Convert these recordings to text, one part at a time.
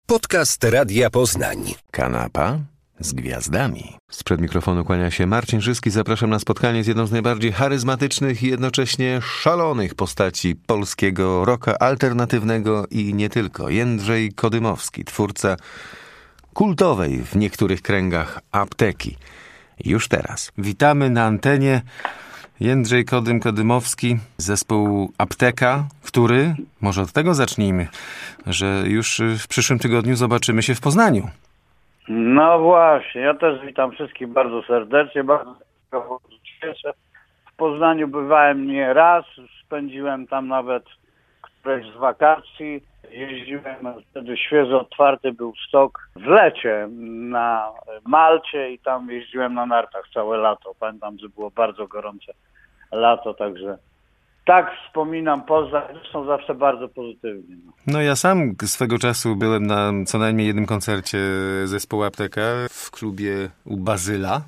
Podcast Radia Poznań. Kanapa z gwiazdami. Sprzed mikrofonu kłania się Marcin Żyski. Zapraszam na spotkanie z jedną z najbardziej charyzmatycznych i jednocześnie szalonych postaci polskiego rocka alternatywnego i nie tylko. Jędrzej Kodymowski, twórca kultowej w niektórych kręgach apteki. Już teraz witamy na antenie Jędrzej Kodymowski, zespół Apteka, który, może od tego zacznijmy, że już w przyszłym tygodniu zobaczymy się w Poznaniu. No właśnie, ja też witam wszystkich bardzo serdecznie, bardzo cieszę. W Poznaniu bywałem nie raz, spędziłem tam nawet któreś z wakacji. Jeździłem, wtedy świeżo otwarty był stok w lecie na Malcie i tam jeździłem na nartach całe lato. Pamiętam, że było bardzo gorące lato, także tak wspominam Poznań, zresztą zawsze bardzo pozytywnie. No ja sam swego czasu byłem na co najmniej jednym koncercie zespołu Apteka w klubie u Bazyla.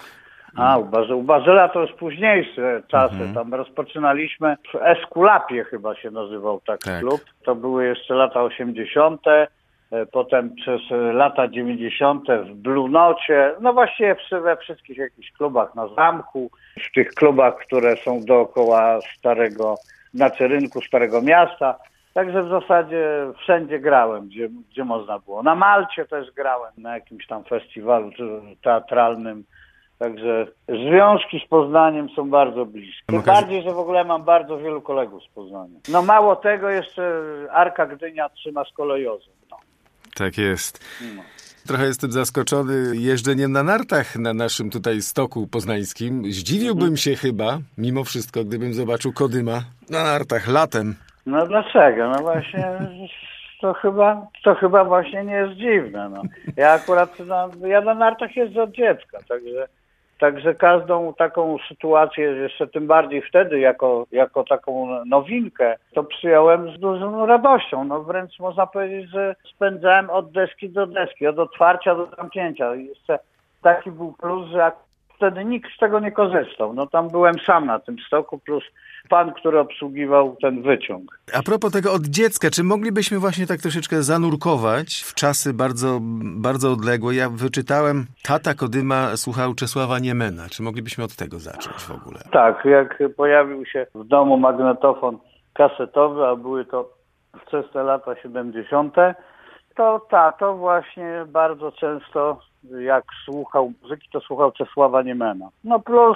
U Bazyla to już późniejsze czasy. Tam rozpoczynaliśmy w Eskulapie chyba się nazywał taki klub. To były jeszcze lata 80. Potem przez lata 90. w Blue Nocie. No właściwie we wszystkich jakichś klubach na Zamku. W tych klubach, które są dookoła rynku Starego Miasta. Także w zasadzie wszędzie grałem, gdzie można było. Na Malcie też grałem, na jakimś tam festiwalu teatralnym. Także związki z Poznaniem są bardzo bliskie. Tym bardziej, że w ogóle mam bardzo wielu kolegów z Poznania. No mało tego, jeszcze Arka Gdynia trzyma z kolejozem. No. Tak jest. No. Trochę jestem zaskoczony jeżdżeniem na nartach na naszym tutaj stoku poznańskim. Zdziwiłbym się chyba, mimo wszystko, gdybym zobaczył Kodyma na nartach latem. No dlaczego? No właśnie... To chyba właśnie nie jest dziwne. No. Ja akurat ja na nartach jeżdżę od dziecka, także każdą taką sytuację, jeszcze tym bardziej wtedy jako taką nowinkę, to przyjąłem z dużą radością. No wręcz można powiedzieć, że spędzałem od deski do deski, od otwarcia do zamknięcia. I jeszcze taki był plus, że wtedy nikt z tego nie korzystał. No tam byłem sam na tym stoku, plus pan, który obsługiwał ten wyciąg. A propos tego od dziecka, czy moglibyśmy właśnie tak troszeczkę zanurkować w czasy bardzo, bardzo odległe? Ja wyczytałem, tata Kodyma słuchał Czesława Niemena. Czy moglibyśmy od tego zacząć w ogóle? Tak, jak pojawił się w domu magnetofon kasetowy, a były to wczesne lata 70., to tato właśnie bardzo często, jak słuchał muzyki, to słuchał Czesława Niemena. No plus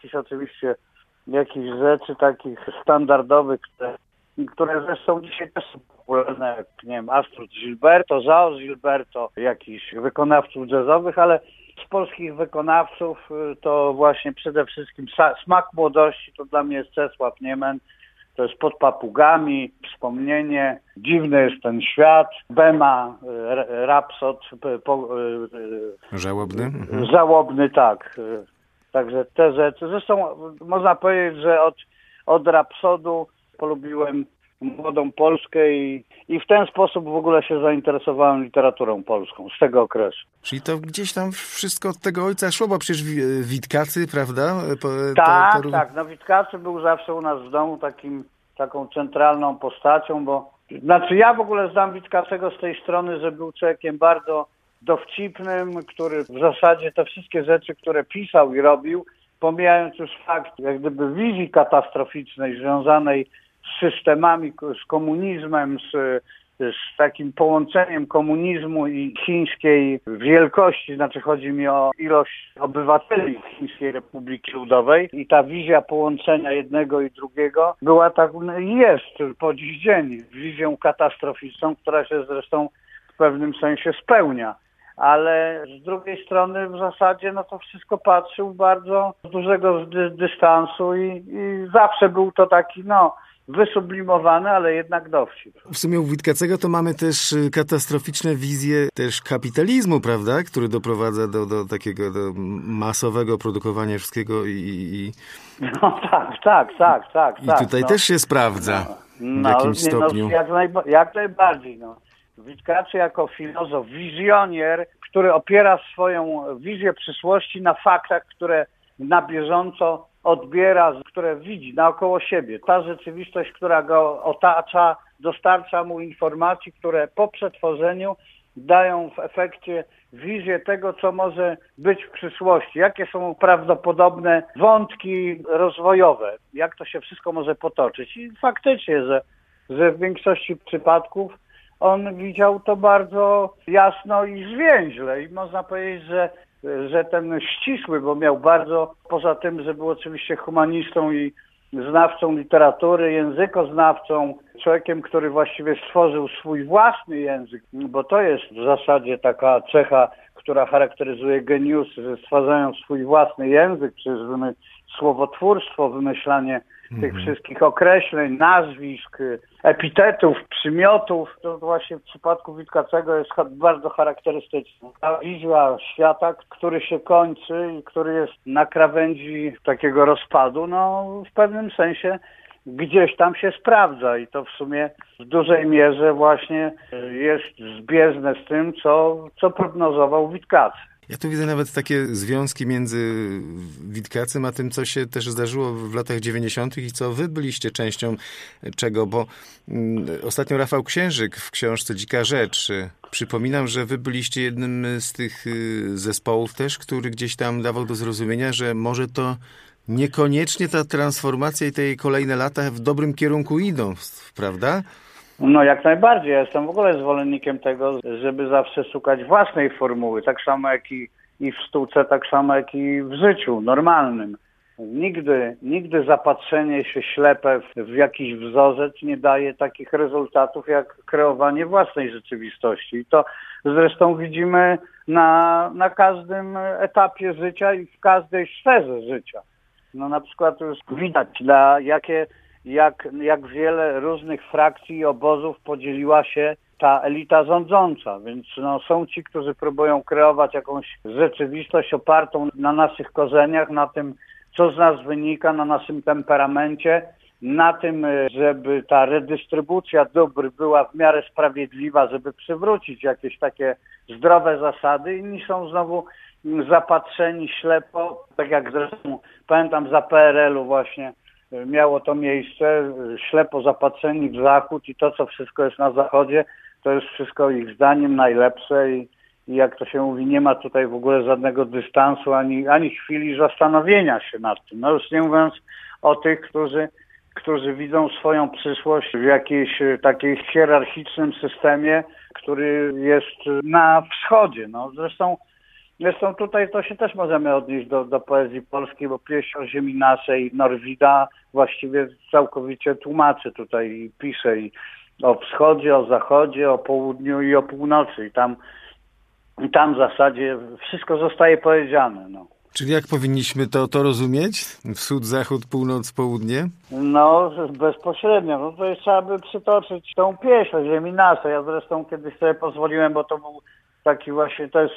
jakieś rzeczy takich standardowych, które zresztą dzisiaj też są popularne, jak nie wiem, Astrud Gilberto, Zao Gilberto, jakichś wykonawców jazzowych, ale z polskich wykonawców to właśnie przede wszystkim smak młodości to dla mnie jest Czesław Niemen. To jest Pod papugami, Wspomnienie, Dziwny jest ten świat, Bema, Rapsod, Żałobny? Żałobny, tak. Także te rzeczy. Zresztą można powiedzieć, że od Rapsodu polubiłem młodą Polskę i w ten sposób w ogóle się zainteresowałem literaturą polską z tego okresu. Czyli to gdzieś tam wszystko od tego ojca szło, bo przecież Witkacy, prawda? Tak. No Witkacy był zawsze u nas w domu taką centralną postacią, bo ja w ogóle znam Witkacego z tej strony, że był człowiekiem bardzo dowcipnym, który w zasadzie te wszystkie rzeczy, które pisał i robił, pomijając już fakt jak gdyby wizji katastroficznej związanej z systemami, z komunizmem, z takim połączeniem komunizmu i chińskiej wielkości, znaczy chodzi mi o ilość obywateli Chińskiej Republiki Ludowej i ta wizja połączenia jednego i drugiego była jest po dziś dzień wizją katastroficzną, która się zresztą w pewnym sensie spełnia. Ale z drugiej strony w zasadzie to wszystko patrzył bardzo z dużego dystansu i zawsze był to taki wysublimowany, ale jednak dowcip. W sumie u Witkacego to mamy też katastroficzne wizje też kapitalizmu, prawda? Który doprowadza do takiego masowego produkowania wszystkiego i... No tak. I tutaj też się sprawdza w jakimś stopniu. Jak najbardziej. Witkacy jako filozof, wizjoner, który opiera swoją wizję przyszłości na faktach, które na bieżąco odbiera, które widzi naokoło siebie. Ta rzeczywistość, która go otacza, dostarcza mu informacji, które po przetworzeniu dają w efekcie wizję tego, co może być w przyszłości, jakie są prawdopodobne wątki rozwojowe, jak to się wszystko może potoczyć. I faktycznie, że w większości przypadków on widział to bardzo jasno i zwięźle. I można powiedzieć, że ten ścisły, bo miał bardzo, poza tym, że był oczywiście humanistą i znawcą literatury, językoznawcą, człowiekiem, który właściwie stworzył swój własny język, bo to jest w zasadzie taka cecha, która charakteryzuje geniuszy, że stwarzają swój własny język, przecież słowotwórstwo, wymyślanie tych wszystkich określeń, nazwisk, epitetów, przymiotów. To właśnie w przypadku Witkacego jest bardzo charakterystyczne. Ta wizja świata, który się kończy i który jest na krawędzi takiego rozpadu, no w pewnym sensie gdzieś tam się sprawdza i to w sumie w dużej mierze właśnie jest zbieżne z tym, co prognozował Witkacy. Ja tu widzę nawet takie związki między Witkacym a tym, co się też zdarzyło w latach 90. i co wy byliście częścią czego, bo ostatnio Rafał Księżyk w książce Dzika Rzecz przypominam, że wy byliście jednym z tych zespołów też, który gdzieś tam dawał do zrozumienia, że może to niekoniecznie ta transformacja i te kolejne lata w dobrym kierunku idą, prawda? No jak najbardziej. Ja jestem w ogóle zwolennikiem tego, żeby zawsze szukać własnej formuły, tak samo jak i w sztuce, tak samo jak i w życiu normalnym. Nigdy zapatrzenie się ślepe w jakiś wzorzec nie daje takich rezultatów jak kreowanie własnej rzeczywistości. I to zresztą widzimy na każdym etapie życia i w każdej sferze życia. No na przykład już widać, jak wiele różnych frakcji i obozów podzieliła się ta elita rządząca, więc no, są ci, którzy próbują kreować jakąś rzeczywistość opartą na naszych korzeniach, na tym, co z nas wynika, na naszym temperamencie, na tym, żeby ta redystrybucja dóbr była w miarę sprawiedliwa, żeby przywrócić jakieś takie zdrowe zasady. Inni są znowu zapatrzeni ślepo, tak jak zresztą pamiętam za PRL-u właśnie miało to miejsce, ślepo zapatrzeni w Zachód i to, co wszystko jest na Zachodzie, to jest wszystko ich zdaniem najlepsze i jak to się mówi, nie ma tutaj w ogóle żadnego dystansu, ani chwili zastanowienia się nad tym. No już nie mówiąc o tych, którzy widzą swoją przyszłość w jakiejś takiej hierarchicznym systemie, który jest na wschodzie. No zresztą tutaj to się też możemy odnieść do poezji polskiej, bo pieśń o ziemi naszej Norwida właściwie całkowicie tłumaczy tutaj i pisze i o wschodzie, o zachodzie, o południu i o północy. I tam w zasadzie wszystko zostaje powiedziane. No. Czyli jak powinniśmy to rozumieć? Wschód, zachód, północ, południe? No bezpośrednio. No to trzeba by przytoczyć tą pieśń o ziemi naszej. Ja zresztą kiedyś sobie pozwoliłem, bo to był taki właśnie też...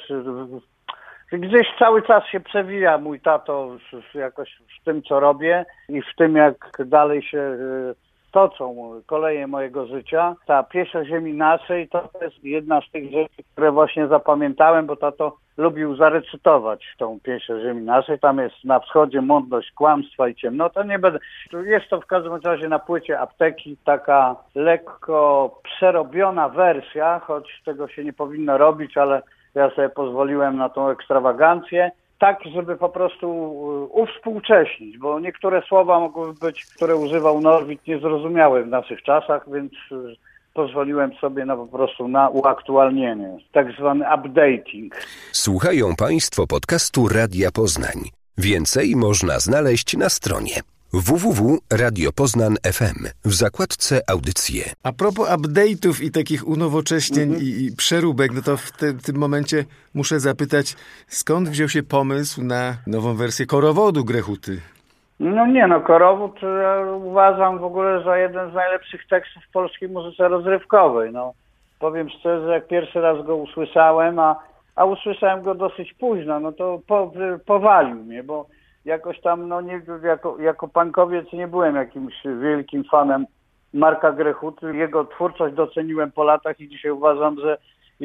Gdzieś cały czas się przewija mój tato jakoś w tym, co robię i w tym, jak dalej się toczą koleje mojego życia. Ta pieśń o ziemi naszej to jest jedna z tych rzeczy, które właśnie zapamiętałem, bo tato lubił zarecytować tą pieśń o ziemi naszej. Tam jest na wschodzie mądrość kłamstwa i ciemnota. Nie będę. Jest to w każdym razie na płycie Apteki taka lekko przerobiona wersja, choć tego się nie powinno robić, ale ja sobie pozwoliłem na tą ekstrawagancję, tak, żeby po prostu uwspółcześnić, bo niektóre słowa mogły być, które używał Norwid, niezrozumiałe w naszych czasach, więc pozwoliłem sobie po prostu na uaktualnienie, tak zwany updating. Słuchają Państwo podcastu Radia Poznań. Więcej można znaleźć na stronie www.radiopoznan.fm w zakładce Audycje. A propos update'ów i takich unowocześnień i przeróbek, no to w tym momencie muszę zapytać, skąd wziął się pomysł na nową wersję Korowodu Grechuty? Korowód ja uważam w ogóle za jeden z najlepszych tekstów w polskiej muzyce rozrywkowej. No, powiem szczerze, jak pierwszy raz go usłyszałem, a usłyszałem go dosyć późno, no to powalił mnie, bo jakoś tam, jako punkowiec nie byłem jakimś wielkim fanem Marka Grechuty. Jego twórczość doceniłem po latach i dzisiaj uważam, że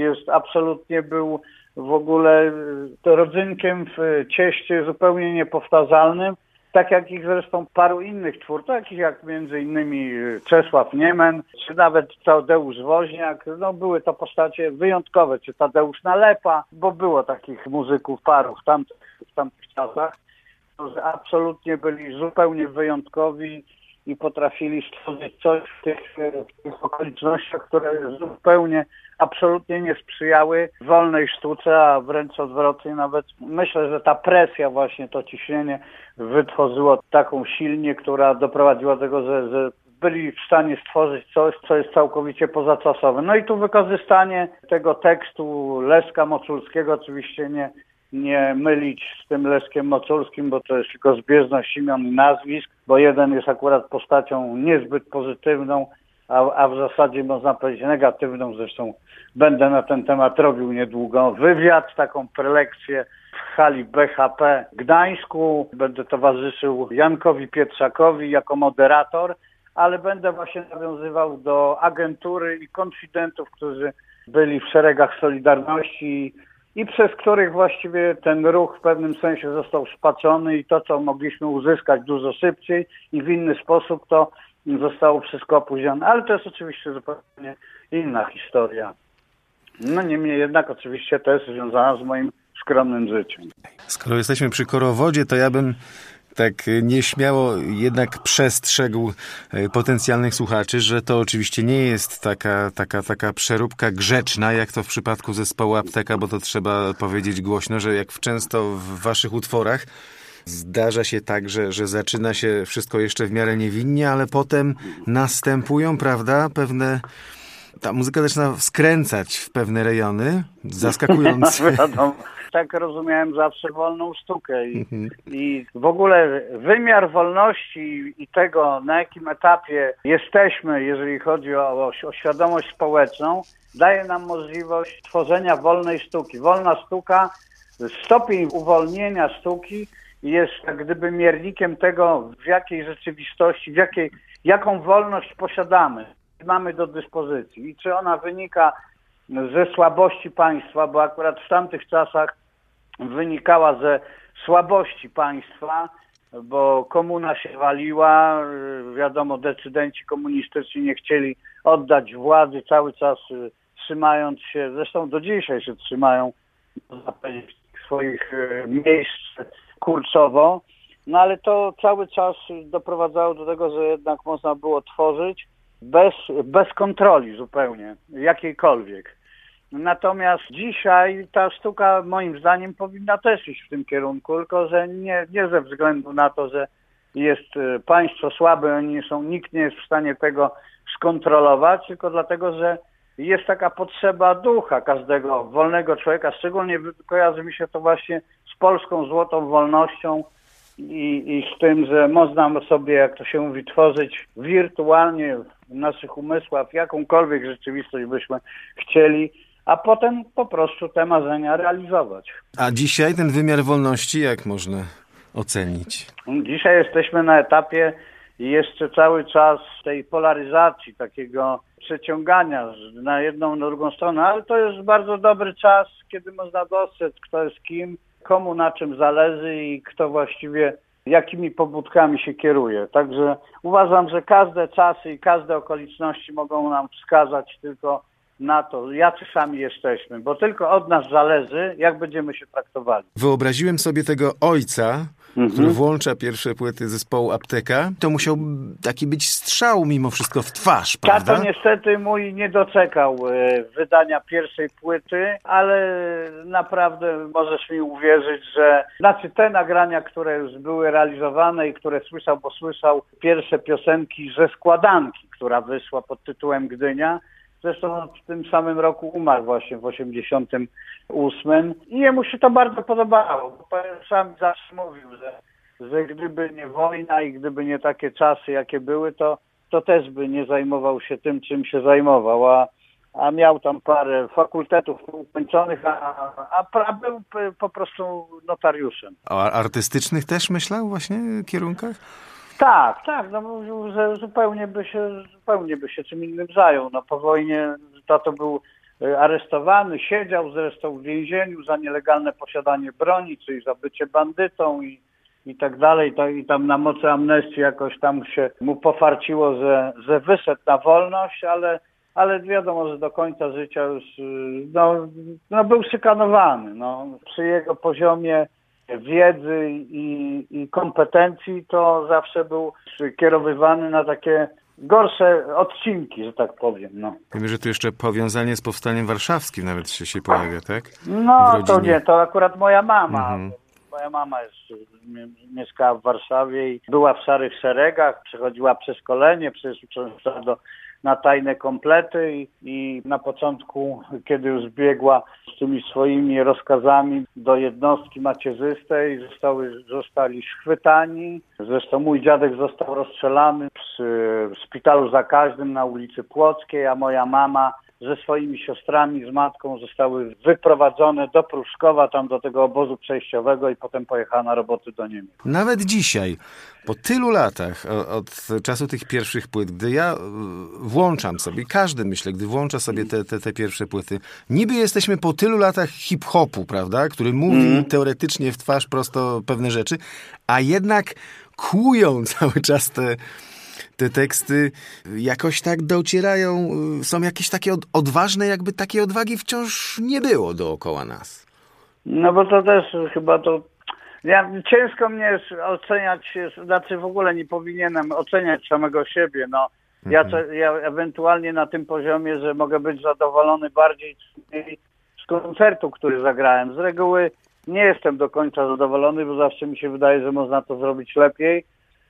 był w ogóle rodzynkiem w cieście zupełnie niepowtarzalnym. tak jak ich zresztą paru innych twórców, takich jak między innymi Czesław Niemen, czy nawet Tadeusz Woźniak. No były to postacie wyjątkowe, czy Tadeusz Nalepa, bo było takich muzyków paru w tamtych czasach, którzy absolutnie byli zupełnie wyjątkowi i potrafili stworzyć coś w tych okolicznościach, które zupełnie, absolutnie nie sprzyjały wolnej sztuce, a wręcz odwrotnie nawet. Myślę, że ta presja właśnie, to ciśnienie wytworzyło taką silnię, która doprowadziła do tego, że byli w stanie stworzyć coś, co jest całkowicie pozaczasowe. No i tu wykorzystanie tego tekstu Leszka Moczulskiego, oczywiście nie mylić z tym Leszkiem Moczulskim, bo to jest tylko zbieżność imion i nazwisk, bo jeden jest akurat postacią niezbyt pozytywną, a w zasadzie można powiedzieć negatywną. Zresztą będę na ten temat robił niedługo wywiad, taką prelekcję w hali BHP w Gdańsku. Będę towarzyszył Jankowi Pietrzakowi jako moderator, ale będę właśnie nawiązywał do agentury i konfidentów, którzy byli w szeregach Solidarności i przez których właściwie ten ruch w pewnym sensie został spaczony i to, co mogliśmy uzyskać dużo szybciej i w inny sposób, to zostało wszystko opóźnione. Ale to jest oczywiście zupełnie inna historia. No niemniej jednak oczywiście też związana z moim skromnym życiem. Skoro jesteśmy przy Korowodzie, to ja bym tak nieśmiało jednak przestrzegł potencjalnych słuchaczy, że to oczywiście nie jest taka przeróbka grzeczna, jak to w przypadku zespołu Apteka, bo to trzeba powiedzieć głośno, że jak często w waszych utworach zdarza się tak, że zaczyna się wszystko jeszcze w miarę niewinnie, ale potem następują, prawda, pewne... Ta muzyka zaczyna skręcać w pewne rejony, zaskakujące. Tak rozumiałem zawsze wolną sztukę i w ogóle wymiar wolności i tego, na jakim etapie jesteśmy, jeżeli chodzi o świadomość społeczną, daje nam możliwość tworzenia wolnej sztuki. Wolna sztuka, stopień uwolnienia sztuki jest jak gdyby miernikiem tego, w jakiej rzeczywistości, jaką wolność posiadamy, mamy do dyspozycji i czy ona wynika ze słabości państwa, bo akurat w tamtych czasach wynikała ze słabości państwa, bo komuna się waliła, wiadomo, decydenci komunistyczni nie chcieli oddać władzy, cały czas trzymając się, zresztą do dzisiaj się trzymają, można powiedzieć, swoich miejsc kursowo, no ale to cały czas doprowadzało do tego, że jednak można było tworzyć bez kontroli zupełnie, jakiejkolwiek. Natomiast dzisiaj ta sztuka moim zdaniem powinna też iść w tym kierunku, tylko że nie ze względu na to, że jest państwo słabe, nikt nie jest w stanie tego skontrolować, tylko dlatego, że jest taka potrzeba ducha każdego wolnego człowieka, szczególnie kojarzy mi się to właśnie z polską złotą wolnością i z tym, że można sobie, jak to się mówi, tworzyć wirtualnie w naszych umysłach jakąkolwiek rzeczywistość byśmy chcieli, a potem po prostu te marzenia realizować. A dzisiaj ten wymiar wolności jak można ocenić? Dzisiaj jesteśmy na etapie jeszcze cały czas tej polaryzacji, takiego przeciągania na jedną, na drugą stronę, ale to jest bardzo dobry czas, kiedy można dostrzec, kto jest kim, komu na czym zależy i kto właściwie jakimi pobudkami się kieruje. Także uważam, że każde czasy i każde okoliczności mogą nam wskazać tylko na to, jacy sami jesteśmy, bo tylko od nas zależy, jak będziemy się traktowali. Wyobraziłem sobie tego ojca, który włącza pierwsze płyty zespołu Apteka. To musiał taki być strzał mimo wszystko w twarz, prawda? Tato niestety mój nie doczekał wydania pierwszej płyty, ale naprawdę możesz mi uwierzyć, że te nagrania, które już były realizowane i które słyszał pierwsze piosenki ze składanki, która wyszła pod tytułem Gdynia. Zresztą w tym samym roku umarł właśnie w 1988 i jemu się to bardzo podobało. Bo pan sam zawsze mówił, że gdyby nie wojna i gdyby nie takie czasy, jakie były, to też by nie zajmował się tym, czym się zajmował. A miał tam parę fakultetów ukończonych, a był po prostu notariuszem. O artystycznych też myślał właśnie kierunkach? Tak, no mówił, że zupełnie by się czym innym zajął. No po wojnie tato był aresztowany, siedział zresztą w więzieniu za nielegalne posiadanie broni, czyli za bycie bandytą i i tak dalej, i tam na mocy amnestii jakoś tam się mu pofarciło, że wyszedł na wolność, ale wiadomo, że do końca życia już był szykanowany. Przy jego poziomie wiedzy i kompetencji to zawsze był kierowywany na takie gorsze odcinki, że tak powiem. Wiemy, że tu jeszcze powiązanie z Powstaniem Warszawskim nawet się pojawia, tak? To nie, to akurat moja mama. Moja mama mieszkała w Warszawie i była w Szarych Szeregach, przechodziła przeszkolenie, uczęszczała na tajne komplety i na początku, kiedy już biegła z tymi swoimi rozkazami do jednostki macierzystej, zostali schwytani. Zresztą mój dziadek został rozstrzelany przy szpitalu zakaźnym na ulicy Płockiej, a moja mama ze swoimi siostrami, z matką zostały wyprowadzone do Pruszkowa, tam do tego obozu przejściowego i potem pojechała na roboty do Niemiec. Nawet dzisiaj, po tylu latach od czasu tych pierwszych płyt, gdy ja włączam sobie, każdy myślę, gdy włącza sobie te pierwsze płyty, niby jesteśmy po tylu latach hip-hopu, prawda, który mówi teoretycznie w twarz prosto pewne rzeczy, a jednak kłują cały czas te teksty, jakoś tak docierają, są jakieś takie odważne, jakby takiej odwagi wciąż nie było dookoła nas. Bo to też chyba ciężko mnie jest oceniać, znaczy w ogóle nie powinienem oceniać samego siebie. Ja ewentualnie na tym poziomie, że mogę być zadowolony bardziej z koncertu, który zagrałem. Z reguły nie jestem do końca zadowolony, bo zawsze mi się wydaje, że można to zrobić lepiej.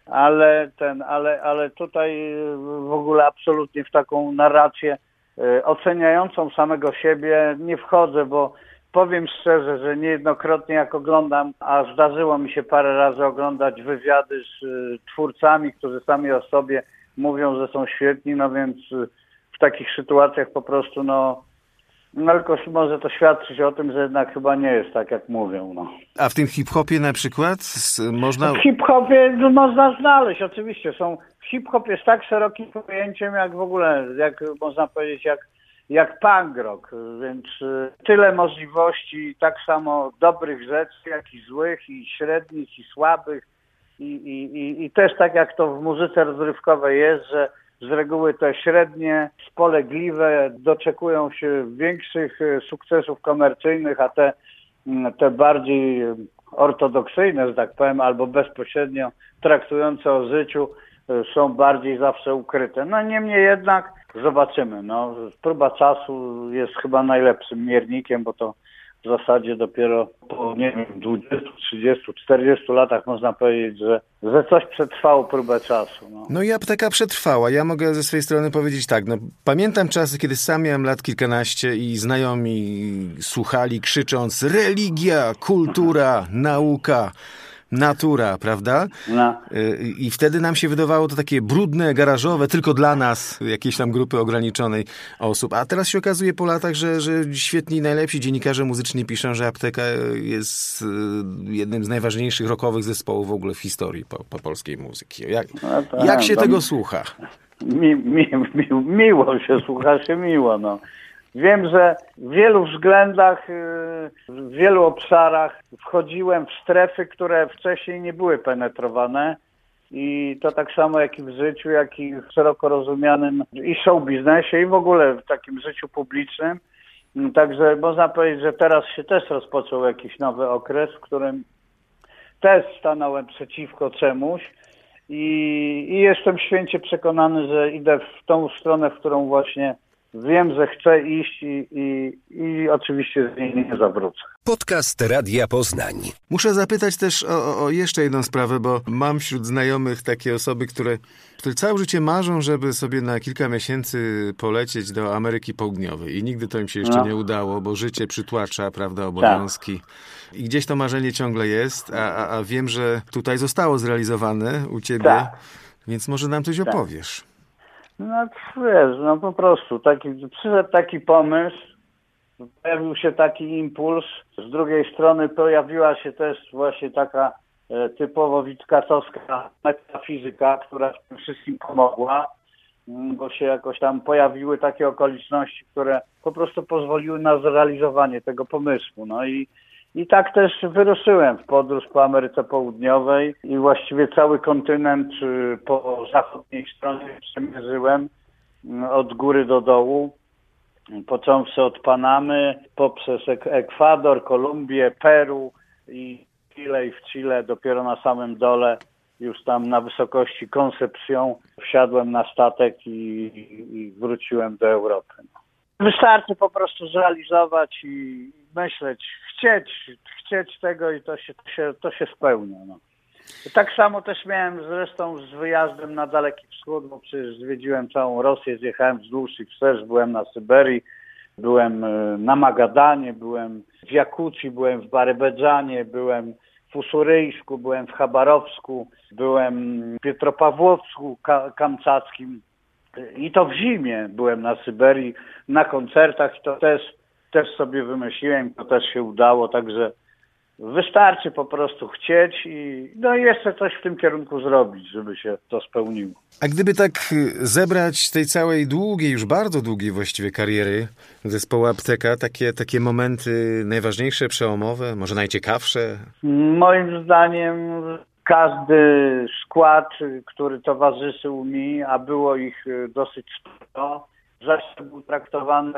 Ale tutaj w ogóle absolutnie w taką narrację oceniającą samego siebie nie wchodzę, bo powiem szczerze, że niejednokrotnie jak oglądam, a zdarzyło mi się parę razy oglądać wywiady z twórcami, którzy sami o sobie mówią, że są świetni, więc w takich sytuacjach po prostu tylko może to świadczyć o tym, że jednak chyba nie jest tak, jak mówią. A w tym hip-hopie na przykład można... W hip-hopie można znaleźć, oczywiście. Hip-hop jest tak szerokim pojęciem, jak w ogóle, jak można powiedzieć, jak punk rock. Więc tyle możliwości, tak samo dobrych rzeczy, jak i złych, i średnich, i słabych. I też tak jak to w muzyce rozrywkowej jest, że z reguły te średnie, spolegliwe doczekują się większych sukcesów komercyjnych, a te bardziej ortodoksyjne, że tak powiem, albo bezpośrednio traktujące o życiu są bardziej zawsze ukryte. Niemniej jednak zobaczymy. Próba czasu jest chyba najlepszym miernikiem, bo to w zasadzie dopiero po, 20, 30, 40 latach można powiedzieć, że coś przetrwało próbę czasu. I apteka przetrwała. Ja mogę ze swojej strony powiedzieć tak. Pamiętam czasy, kiedy sam miałem lat kilkanaście i znajomi słuchali krzycząc religia, kultura, nauka, natura, prawda? I wtedy nam się wydawało to takie brudne, garażowe, tylko dla nas, jakiejś tam grupy ograniczonej osób. A teraz się okazuje po latach, że świetni, najlepsi dziennikarze muzyczni piszą, że Apteka jest jednym z najważniejszych rockowych zespołów w ogóle w historii po polskiej muzyki. Jak się tego słucha? Miło się słucha, miło. Wiem, że w wielu względach, w wielu obszarach wchodziłem w strefy, które wcześniej nie były penetrowane i to tak samo jak i w życiu, jak i w szeroko rozumianym i show biznesie i w ogóle w takim życiu publicznym. Także można powiedzieć, że teraz się też rozpoczął jakiś nowy okres, w którym też stanąłem przeciwko czemuś i jestem święcie przekonany, że idę w tą stronę, w którą właśnie wiem, że chcę iść i oczywiście z niej nie zawrócę. Podcast Radia Poznań. Muszę zapytać też o jeszcze jedną sprawę, bo mam wśród znajomych takie osoby, które całe życie marzą, żeby sobie na kilka miesięcy polecieć do Ameryki Południowej i nigdy to im się jeszcze nie udało, bo życie przytłacza, prawda, obowiązki. I gdzieś to marzenie ciągle jest, a wiem, że tutaj zostało zrealizowane u ciebie, więc może nam coś opowiesz. Wiesz, po prostu przyszedł taki pomysł, pojawił się taki impuls, z drugiej strony pojawiła się też właśnie taka typowo witkacowska metafizyka, która w tym wszystkim pomogła, bo się jakoś tam pojawiły takie okoliczności, które po prostu pozwoliły na zrealizowanie tego pomysłu. I I tak też wyruszyłem w podróż po Ameryce Południowej i właściwie cały kontynent po zachodniej stronie przemierzyłem od góry do dołu, począwszy od Panamy, poprzez Ekwador, Kolumbię, Peru i Chile, i w Chile dopiero na samym dole, już tam na wysokości Concepción, wsiadłem na statek i wróciłem do Europy. Wystarczy po prostu zrealizować i myśleć, chcieć tego i to się spełnia. No. Tak samo też miałem zresztą z wyjazdem na Daleki Wschód, bo przecież zwiedziłem całą Rosję, zjechałem wzdłuż i wszerz, byłem na Syberii, byłem na Magadanie, byłem w Jakucji, byłem w Barebedżanie, byłem w Usuryjsku, byłem w Chabarowsku, byłem w Pietropawłowsku Kamczackim i to w zimie byłem na Syberii, na koncertach i to też sobie wymyśliłem, to też się udało, także wystarczy po prostu chcieć i jeszcze coś w tym kierunku zrobić, żeby się to spełniło. A gdyby tak zebrać tej całej długiej, już bardzo długiej właściwie kariery zespołu Apteka, takie momenty najważniejsze, przełomowe, może najciekawsze? Moim zdaniem każdy skład, który towarzyszył mi, a było ich dosyć sporo, zawsze był traktowany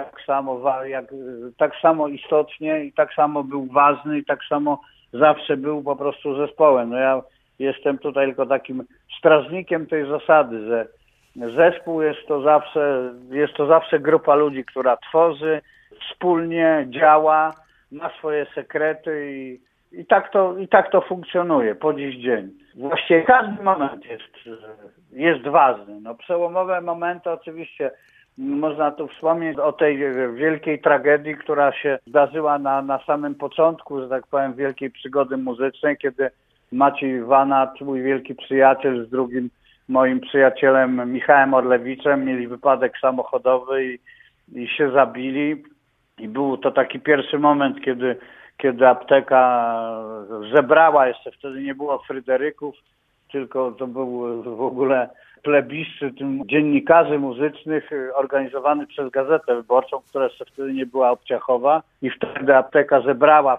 tak samo istotnie i tak samo był ważny i tak samo zawsze był po prostu zespołem. No ja jestem tutaj tylko takim strażnikiem tej zasady, że zespół jest to zawsze grupa ludzi, która tworzy, wspólnie działa, ma swoje sekrety i tak to funkcjonuje po dziś dzień. Właściwie każdy moment jest ważny. No, przełomowe momenty oczywiście. Można tu wspomnieć o tej wielkiej tragedii, która się zdarzyła na samym początku, że tak powiem, wielkiej przygody muzycznej, kiedy Maciej Wanat, mój wielki przyjaciel, z drugim moim przyjacielem Michałem Orlewiczem mieli wypadek samochodowy i się zabili. I był to taki pierwszy moment, kiedy Apteka zebrała, jeszcze wtedy nie było Fryderyków, tylko to był w ogóle plebiscyt dziennikarzy muzycznych organizowany przez Gazetę Wyborczą, która jeszcze wtedy nie była obciachowa i wtedy Apteka zebrała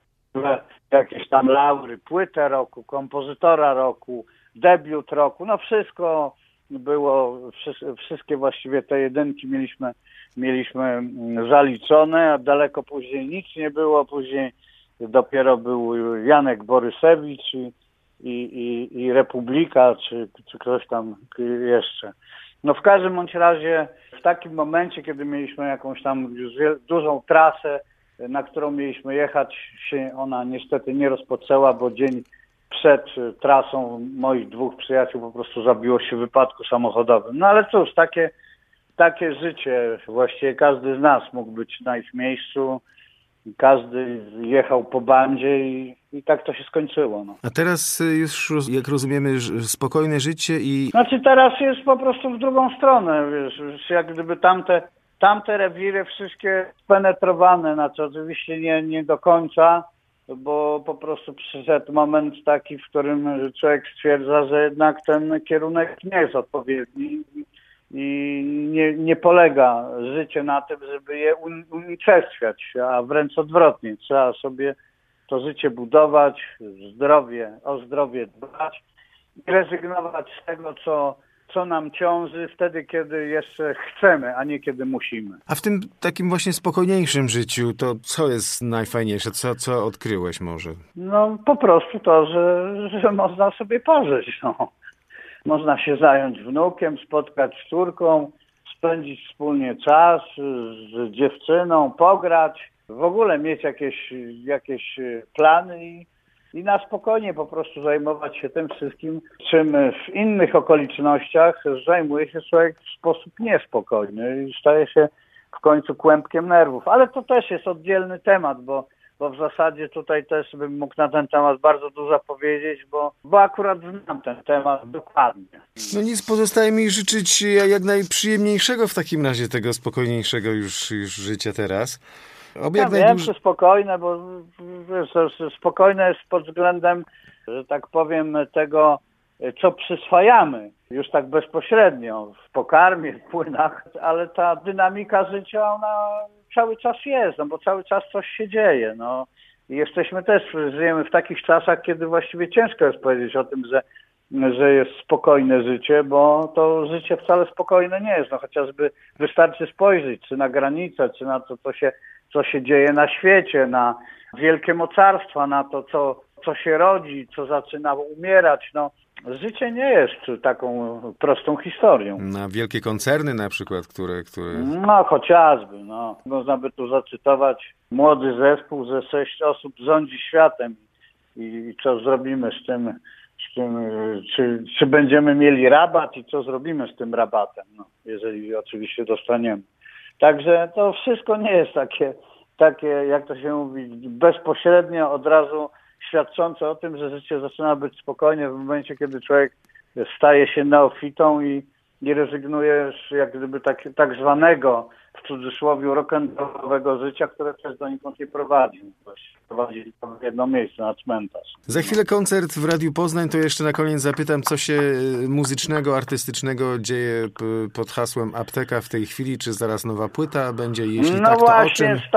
jakieś tam laury, płytę roku, kompozytora roku, debiut roku, no wszystko było, wszystkie właściwie te jedynki mieliśmy zaliczone, a daleko później nic nie było, później dopiero był Janek Borysewicz i Republika, czy ktoś tam jeszcze. No w każdym bądź razie w takim momencie, kiedy mieliśmy jakąś tam już dużą trasę, na którą mieliśmy jechać, się ona niestety nie rozpoczęła, bo dzień przed trasą moich dwóch przyjaciół po prostu zabiło się w wypadku samochodowym. No ale cóż, takie życie, właściwie każdy z nas mógł być na ich miejscu. Każdy jechał po bandzie i tak to się skończyło. No. A teraz już, jak rozumiemy, spokojne życie i... Znaczy teraz jest po prostu w drugą stronę, wiesz, jak gdyby tamte rewiry wszystkie penetrowane, znaczy oczywiście nie do końca, bo po prostu przyszedł moment taki, w którym człowiek stwierdza, że jednak ten kierunek nie jest odpowiedni i nie polega życie na tym, żeby je unicestwiać, a wręcz odwrotnie. Trzeba sobie to życie budować, o zdrowie dbać i rezygnować z tego, co nam ciąży wtedy, kiedy jeszcze chcemy, a nie kiedy musimy. A w tym takim właśnie spokojniejszym życiu, to co jest najfajniejsze? Co odkryłeś może? No po prostu to, że można sobie pożyć, no. Można się zająć wnukiem, spotkać z córką, spędzić wspólnie czas z dziewczyną, pograć, w ogóle mieć jakieś plany i na spokojnie po prostu zajmować się tym wszystkim, czym w innych okolicznościach zajmuje się człowiek w sposób niespokojny i staje się w końcu kłębkiem nerwów. Ale to też jest oddzielny temat, bo w zasadzie tutaj też bym mógł na ten temat bardzo dużo powiedzieć, bo akurat znam ten temat dokładnie. No nic, pozostaje mi życzyć jak najprzyjemniejszego w takim razie tego spokojniejszego już życia teraz. Ja wiem, że spokojne, bo spokojne jest pod względem, że tak powiem, tego, co przyswajamy już tak bezpośrednio w pokarmie, w płynach, ale ta dynamika życia, ona cały czas jest, no bo cały czas coś się dzieje, no. jesteśmy też, żyjemy w takich czasach, kiedy właściwie ciężko jest powiedzieć o tym, że jest spokojne życie, bo to życie wcale spokojne nie jest. No chociażby wystarczy spojrzeć, czy na granicę, czy na to, co się dzieje na świecie, na wielkie mocarstwa, na to, co się rodzi, co zaczyna umierać. No, życie nie jest taką prostą historią. Na wielkie koncerny na przykład, które... No chociażby, no. Można by tu zacytować młody zespół, że 6 osób rządzi światem i co zrobimy z tym czy będziemy mieli rabat i co zrobimy z tym rabatem, no, jeżeli oczywiście dostaniemy. Także to wszystko nie jest takie, jak to się mówi, bezpośrednio od razu świadczące o tym, że życie zaczyna być spokojnie w momencie, kiedy człowiek staje się neofitą i rezygnuje jak gdyby tak zwanego w cudzysłowie rock'n'rollowego życia, które też donikąd nie prowadzi. Prowadzi tylko w jedno miejsce, na cmentarz. Za chwilę koncert w Radiu Poznań, to jeszcze na koniec zapytam, co się muzycznego, artystycznego dzieje pod hasłem Apteka w tej chwili, czy zaraz nowa płyta będzie, jeśli tak, to właśnie, o czym?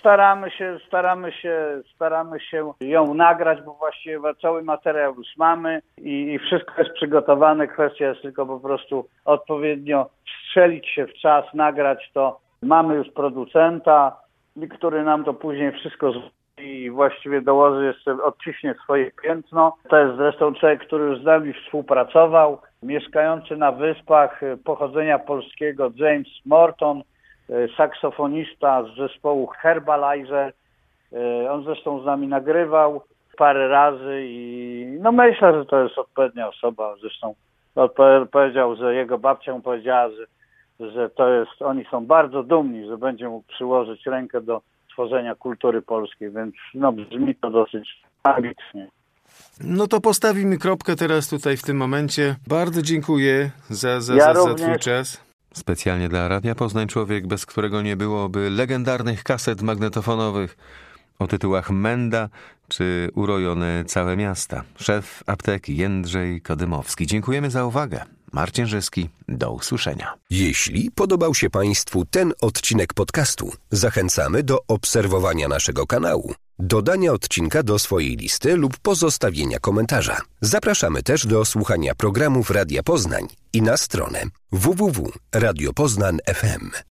staramy się ją nagrać, bo właściwie cały materiał już mamy i wszystko jest przygotowane, kwestia jest tylko po prostu odpowiednio strzelić się w czas, nagrać to. Mamy już producenta, który nam to później wszystko i właściwie dołoży jeszcze, odciśnie swoje piętno. To jest zresztą człowiek, który już z nami współpracował, mieszkający na Wyspach, pochodzenia polskiego, James Morton, saksofonista z zespołu Herbalizer. On zresztą z nami nagrywał parę razy i no myślę, że to jest odpowiednia osoba. Zresztą powiedział, że jego babcia mu powiedziała, że to jest, oni są bardzo dumni, że będzie mógł przyłożyć rękę do tworzenia kultury polskiej, więc no brzmi to dosyć ambitnie. No to postawimy kropkę teraz tutaj w tym momencie. Bardzo dziękuję za twój czas. Specjalnie dla Radia Poznań człowiek, bez którego nie byłoby legendarnych kaset magnetofonowych o tytułach Menda czy Urojone całe miasta. Szef apteki Jędrzej Kodymowski. Dziękujemy za uwagę. Marcin Żyski, do usłyszenia. Jeśli podobał się Państwu ten odcinek podcastu, zachęcamy do obserwowania naszego kanału, dodania odcinka do swojej listy lub pozostawienia komentarza. Zapraszamy też do słuchania programów Radia Poznań i na stronę www.radiopoznań.fm.